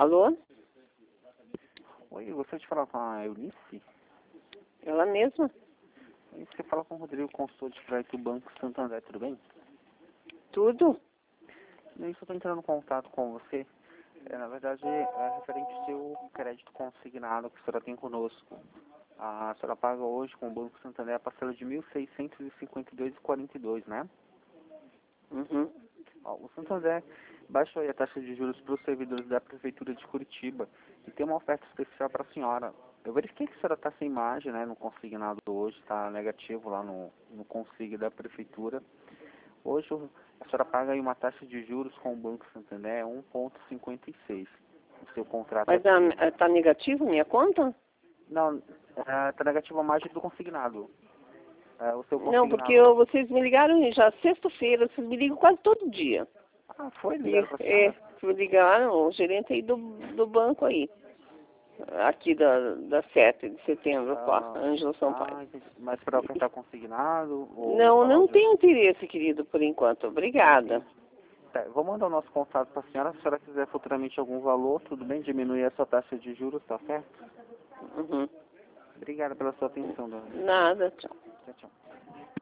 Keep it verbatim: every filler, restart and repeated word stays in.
Alô? Oi, eu gostaria de falar com a Eunice. Ela mesma? E você fala com o Rodrigo, consultor de crédito do Banco Santander, tudo bem? Tudo? Eu estou entrando em contato com você. É, na verdade, é referente ao seu crédito consignado que a senhora tem conosco. A senhora paga hoje com o Banco Santander a parcela de mil seiscentos e cinquenta e dois reais e quarenta e dois centavos, né? Uhum. Ó, o Santander baixou aí a taxa de juros para os servidores da Prefeitura de Curitiba e tem uma oferta especial para a senhora. Eu verifiquei que a senhora está sem margem, né, no consignado hoje, está negativo lá no, no consigno da Prefeitura. Hoje o- a senhora paga aí uma taxa de juros com o Banco Santander um vírgula cinquenta e seis. O seu contrato Mas é... está negativo minha conta? Não, está negativo a margem do consignado. É, o seu Não, porque consignado... eu- vocês me ligaram já sexta-feira, vocês me ligam quase todo dia. Ah, foi E, ligado para a é, senhora? me ligaram, o gerente aí do, do banco aí. Aqui da, da sete de setembro, Ah, Costa, Ângelo Sampaio. ah, entendi. Mas para ofertar consignado ou Não, falar não o tenho interesse, querido, por enquanto. Obrigada. Tá, eu vou mandar o nosso contato para a senhora. Se a senhora quiser futuramente algum valor, tudo bem? Diminuir a sua taxa de juros, tá certo? Uhum. Obrigado pela sua atenção, dona. Nada, tchau. Tchau, tchau.